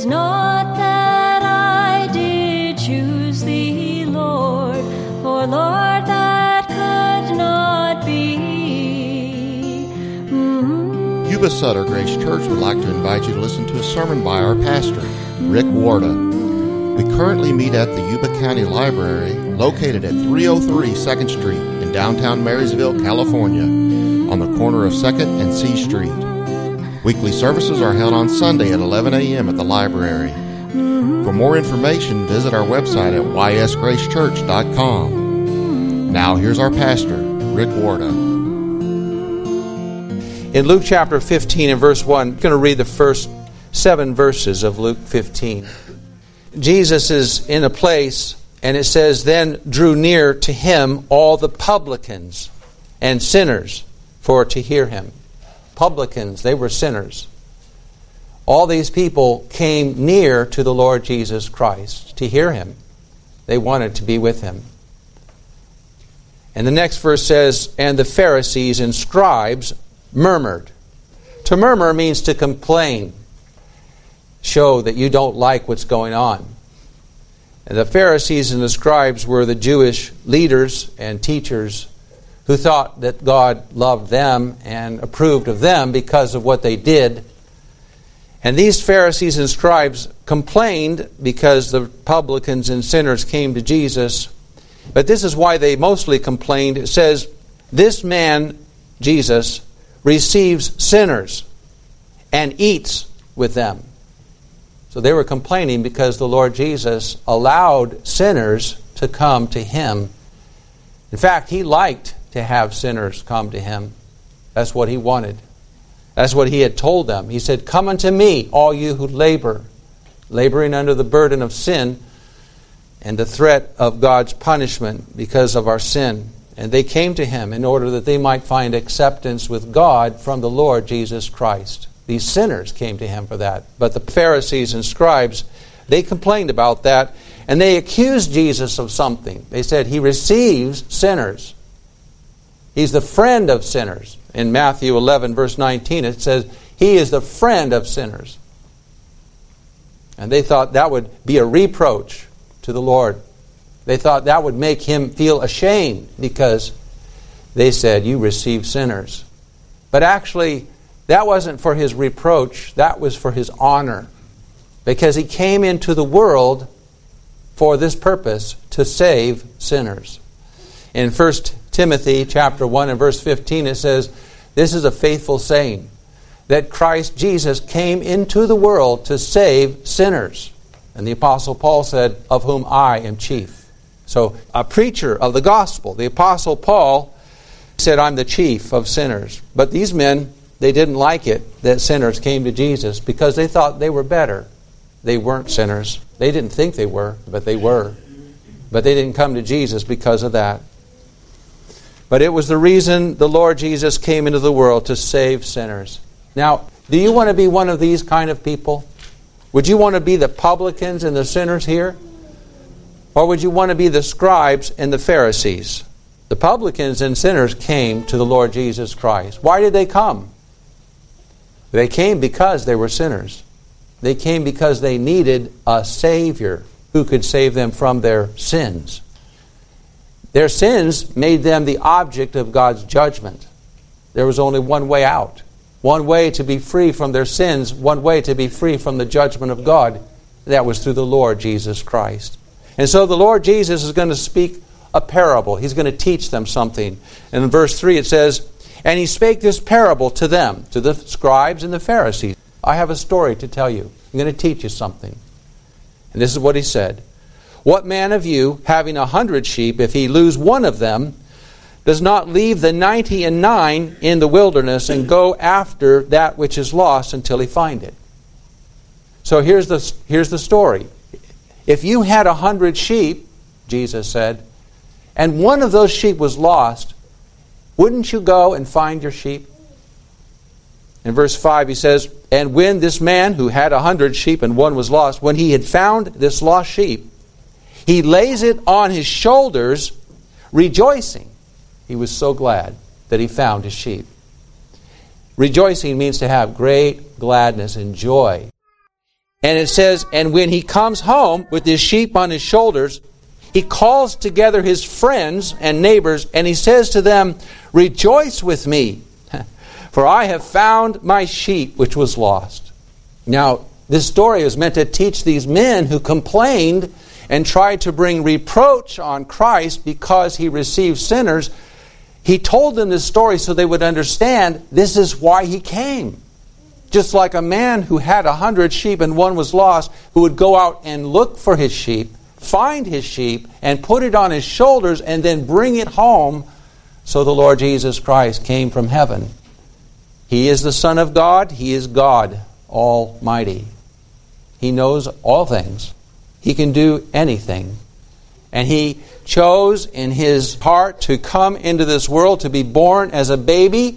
'Tis not that I did choose thee, Lord, for Lord, that could not be. Yuba Sutter Grace Church would like to invite you to listen to a sermon by our pastor, Rick Warda. We currently meet at the Yuba County Library, located at 303 2nd Street in downtown Marysville, California, on the corner of 2nd and C Street. Weekly services are held on Sunday at 11 a.m. at the library. For more information, visit our website at ysgracechurch.com. Now here's our pastor, Rick Warda. In Luke chapter 15 and verse 1, I'm going to read the first 7 verses of Luke 15. Jesus is in a place, and it says, "Then drew near to him all the publicans and sinners for to hear him." Publicans, they were sinners. All these people came near to the Lord Jesus Christ to hear him. They wanted to be with him. And the next verse says, "And the Pharisees and scribes murmured." To murmur means to complain, show that you don't like what's going on. And the Pharisees and the scribes were the Jewish leaders and teachers who thought that God loved them and approved of them because of what they did. And these Pharisees and scribes complained because the publicans and sinners came to Jesus. But this is why they mostly complained. It says, "This man, Jesus, receives sinners and eats with them." So they were complaining because the Lord Jesus allowed sinners to come to him. In fact, he liked to have sinners come to him. That's what he wanted. That's what he had told them. He said, "Come unto me, all you who labor," laboring under the burden of sin and the threat of God's punishment because of our sin. And they came to him in order that they might find acceptance with God from the Lord Jesus Christ. These sinners came to him for that. But the Pharisees and scribes, they complained about that, and they accused Jesus of something. They said he receives sinners. He's the friend of sinners. In Matthew 11, verse 19, it says, he is the friend of sinners. And they thought that would be a reproach to the Lord. They thought that would make him feel ashamed because they said, "You receive sinners." But actually, that wasn't for his reproach. That was for his honor. Because he came into the world for this purpose, to save sinners. In 1 Timothy chapter 1 and verse 15, it says, this is a faithful saying, that Christ Jesus came into the world to save sinners. And the Apostle Paul said, "Of whom I am chief." So a preacher of the gospel, the Apostle Paul, said, "I'm the chief of sinners." But these men, they didn't like it that sinners came to Jesus because they thought they were better. They weren't sinners. They didn't think they were, but they were. But they didn't come to Jesus because of that. But it was the reason the Lord Jesus came into the world, to save sinners. Now, do you want to be one of these kind of people? Would you want to be the publicans and the sinners here? Or would you want to be the scribes and the Pharisees? The publicans and sinners came to the Lord Jesus Christ. Why did they come? They came because they were sinners. They came because they needed a Savior who could save them from their sins. Their sins made them the object of God's judgment. There was only one way out. One way to be free from their sins. One way to be free from the judgment of God. That was through the Lord Jesus Christ. And so the Lord Jesus is going to speak a parable. He's going to teach them something. And in verse 3 it says, "And he spake this parable to them," to the scribes and the Pharisees. "I have a story to tell you. I'm going to teach you something." And this is what he said. "What man of you, having 100 sheep, if he lose one of them, does not leave the 99 in the wilderness and go after that which is lost until he find it?" So here's the story. If you had 100 sheep, Jesus said, and one of those sheep was lost, wouldn't you go and find your sheep? In verse 5 he says, "And when this man who had 100 sheep and one was lost, when he had found this lost sheep, he lays it on his shoulders, rejoicing." He was so glad that he found his sheep. Rejoicing means to have great gladness and joy. And it says, and when he comes home with his sheep on his shoulders, he calls together his friends and neighbors, and he says to them, rejoice with me, for I have found my sheep which was lost. Now, this story is meant to teach these men who complained and tried to bring reproach on Christ because he received sinners. He told them this story so they would understand this is why he came. Just like a man who had 100 sheep and one was lost, who would go out and look for his sheep, find his sheep, and put it on his shoulders and then bring it home. So the Lord Jesus Christ came from heaven. He is the Son of God. He is God Almighty. He knows all things. He can do anything. And He chose in His heart to come into this world to be born as a baby.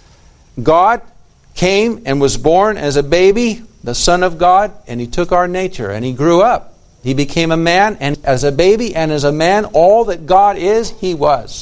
God came and was born as a baby, the Son of God, and He took our nature and He grew up. He became a man, and as a baby and as a man, all that God is, He was.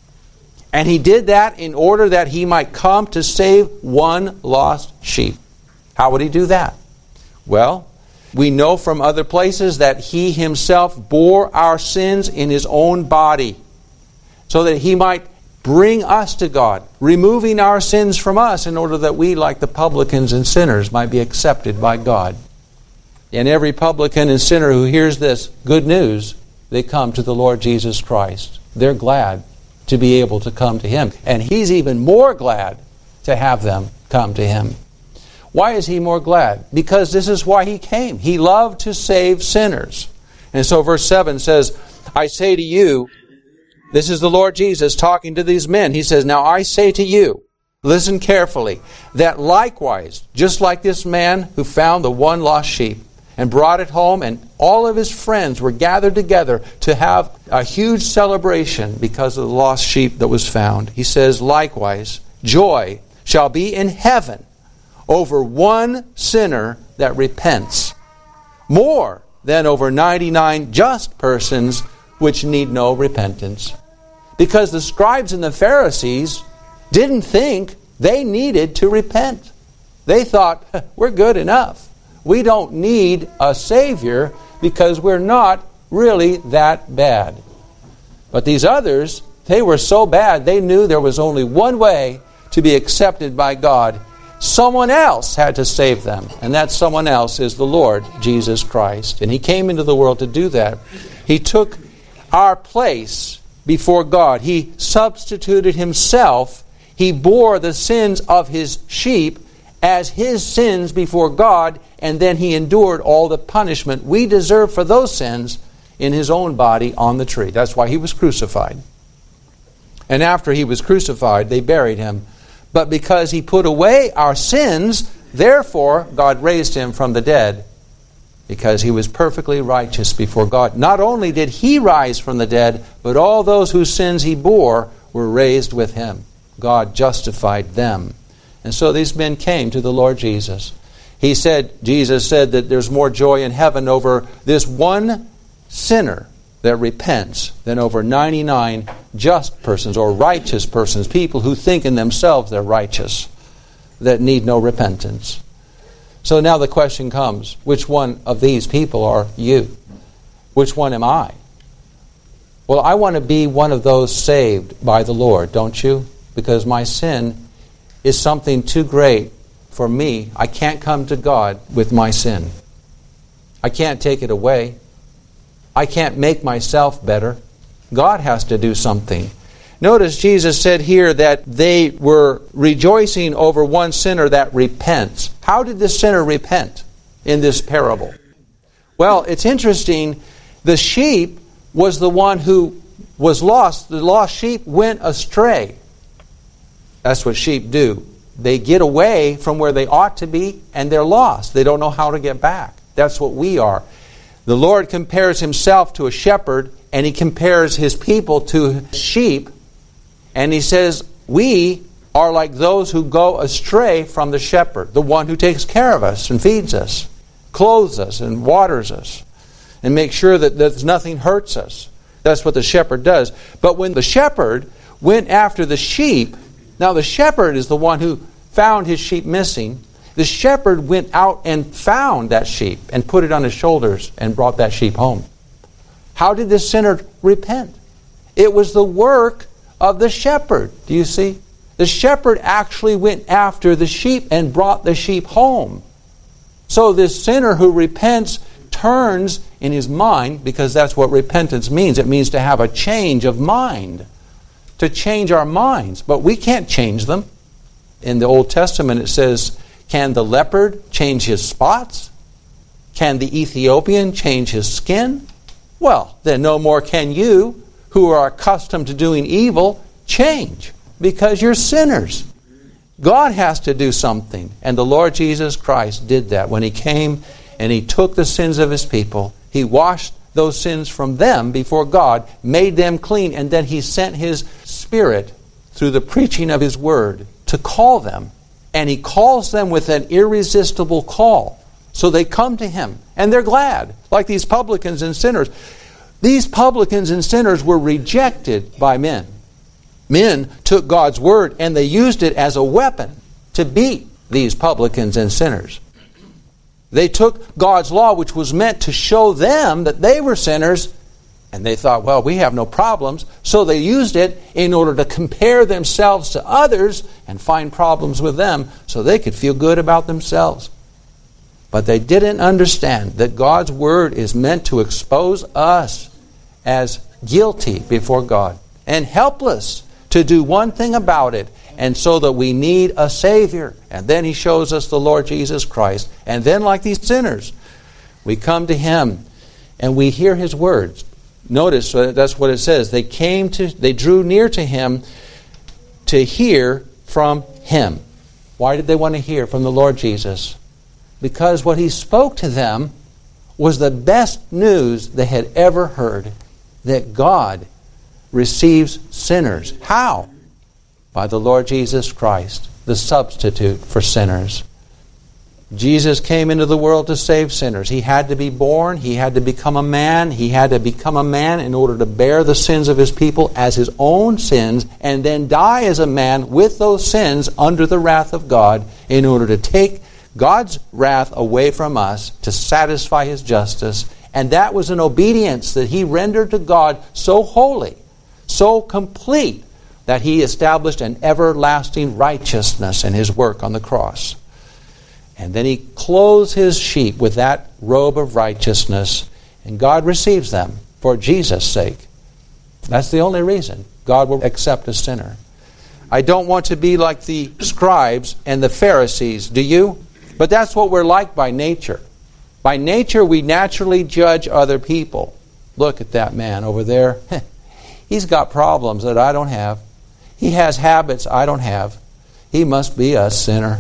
And He did that in order that He might come to save one lost sheep. How would He do that? Well, we know from other places that He Himself bore our sins in His own body so that He might bring us to God, removing our sins from us in order that we, like the publicans and sinners, might be accepted by God. And every publican and sinner who hears this good news, they come to the Lord Jesus Christ. They're glad to be able to come to Him. And He's even more glad to have them come to Him. Why is He more glad? Because this is why He came. He loved to save sinners. And so verse 7 says, I say to you, this is the Lord Jesus talking to these men. He says, now I say to you, listen carefully, that likewise, just like this man who found the one lost sheep and brought it home, and all of his friends were gathered together to have a huge celebration because of the lost sheep that was found. He says, likewise, joy shall be in heaven over one sinner that repents, more than over 99 just persons which need no repentance. Because the scribes and the Pharisees didn't think they needed to repent. They thought, we're good enough. We don't need a Savior because we're not really that bad. But these others, they were so bad, they knew there was only one way to be accepted by God. Someone else had to save them, and that someone else is the Lord Jesus Christ. And He came into the world to do that. He took our place before God. He substituted Himself. He bore the sins of His sheep as His sins before God, and then He endured all the punishment we deserve for those sins in His own body on the tree. That's why He was crucified. And after He was crucified, they buried Him. But because He put away our sins, therefore God raised Him from the dead, because He was perfectly righteous before God. Not only did He rise from the dead, but all those whose sins He bore were raised with Him. God justified them. And so these men came to the Lord Jesus. Jesus said that there's more joy in heaven over this one sinner that repents than over 99 just persons or righteous persons, people who think in themselves they're righteous, that need no repentance. So now the question comes, which one of these people are you? Which one am I? Well, I want to be one of those saved by the Lord, don't you? Because my sin is something too great for me. I can't come to God with my sin. I can't take it away. I can't make myself better. God has to do something. Notice Jesus said here that they were rejoicing over one sinner that repents. How did this sinner repent in this parable? Well, it's interesting. The sheep was the one who was lost. The lost sheep went astray. That's what sheep do. They get away from where they ought to be, and they're lost. They don't know how to get back. That's what we are. The Lord compares Himself to a shepherd, and He compares His people to sheep. And He says, we are like those who go astray from the shepherd, the one who takes care of us and feeds us, clothes us and waters us, and makes sure that nothing hurts us. That's what the shepherd does. But when the shepherd went after the sheep, now the shepherd is the one who found his sheep missing, The shepherd went out and found that sheep and put it on his shoulders and brought that sheep home. How did the sinner repent? It was the work of the shepherd. Do you see? The shepherd actually went after the sheep and brought the sheep home. So this sinner who repents turns in his mind, because that's what repentance means. It means to have a change of mind, to change our minds. But we can't change them. In the Old Testament it says, can the leopard change his spots? Can the Ethiopian change his skin? Well, then no more can you, who are accustomed to doing evil, change, because you're sinners. God has to do something, and the Lord Jesus Christ did that when He came and He took the sins of His people. He washed those sins from them before God, made them clean, and then He sent His Spirit through the preaching of His Word to call them. And He calls them with an irresistible call. So they come to Him, and they're glad, like these publicans and sinners. These publicans and sinners were rejected by men. Men took God's Word and they used it as a weapon to beat these publicans and sinners. They took God's law, which was meant to show them that they were sinners, and they thought, well, we have no problems. So they used it in order to compare themselves to others and find problems with them so they could feel good about themselves. But they didn't understand that God's Word is meant to expose us as guilty before God and helpless to do one thing about it, and so that we need a Savior. And then He shows us the Lord Jesus Christ. And then, like these sinners, we come to Him and we hear His words. Notice that's what it says. They drew near to Him to hear from Him. Why did they want to hear from the Lord Jesus? Because what He spoke to them was the best news they had ever heard, that God receives sinners. How? By the Lord Jesus Christ, the substitute for sinners. Jesus came into the world to save sinners. He had to be born. He had to become a man. He had to become a man in order to bear the sins of His people as His own sins, and then die as a man with those sins under the wrath of God in order to take God's wrath away from us to satisfy His justice. And that was an obedience that He rendered to God so holy, so complete, that He established an everlasting righteousness in His work on the cross. And then He clothes His sheep with that robe of righteousness, and God receives them for Jesus' sake. That's the only reason God will accept a sinner. I don't want to be like the scribes and the Pharisees, do you? But that's what we're like by nature. By nature, we naturally judge other people. Look at that man over there. He's got problems that I don't have. He has habits I don't have. He must be a sinner.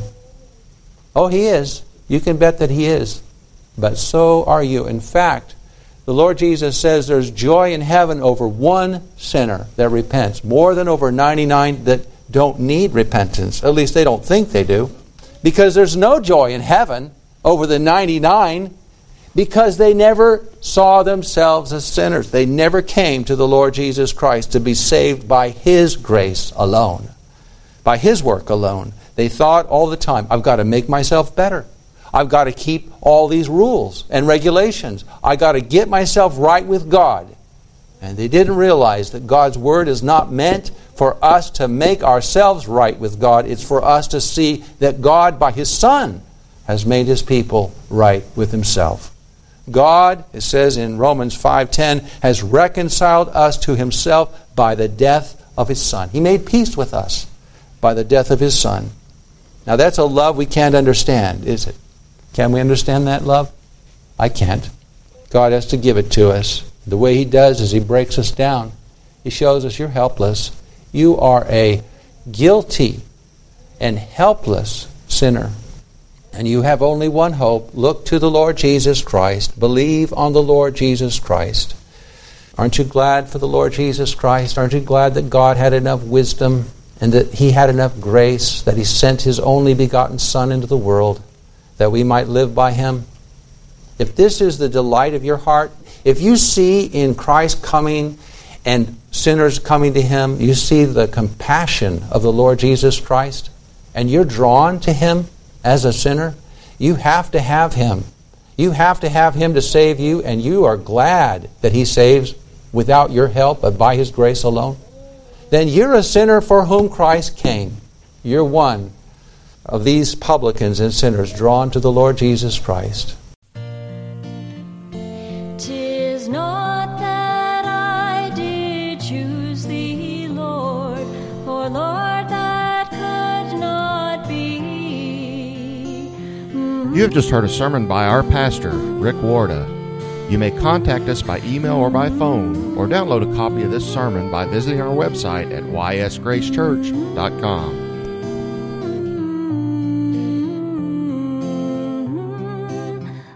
Oh, he is. You can bet that he is. But so are you. In fact, the Lord Jesus says there's joy in heaven over one sinner that repents, more than over 99 that don't need repentance. At least they don't think they do. Because there's no joy in heaven over the 99, because they never saw themselves as sinners. They never came to the Lord Jesus Christ to be saved by His grace alone, by His work alone. They thought all the time, I've got to make myself better. I've got to keep all these rules and regulations. I've got to get myself right with God. And they didn't realize that God's Word is not meant for us to make ourselves right with God. It's for us to see that God, by His Son, has made His people right with Himself. God, it says in Romans 5:10, has reconciled us to Himself by the death of His Son. He made peace with us by the death of His Son. Now that's a love we can't understand, is it? Can we understand that love? I can't. God has to give it to us. The way He does is He breaks us down. He shows us you're helpless. You are a guilty and helpless sinner. And you have only one hope. Look to the Lord Jesus Christ. Believe on the Lord Jesus Christ. Aren't you glad for the Lord Jesus Christ? Aren't you glad that God had enough wisdom and that He had enough grace that He sent His only begotten Son into the world that we might live by Him? If this is the delight of your heart, if you see in Christ coming and sinners coming to Him, you see the compassion of the Lord Jesus Christ, and you're drawn to Him, as a sinner? You have to have Him. You have to have Him to save you, and you are glad that He saves without your help, but by His grace alone. Then you're a sinner for whom Christ came. You're one of these publicans and sinners drawn to the Lord Jesus Christ. 'Tis not that I did choose Thee, Lord, for Lord, that could not be. You have just heard a sermon by our pastor, Rick Warda. You may contact us by email or by phone, or download a copy of this sermon by visiting our website at ysgracechurch.com.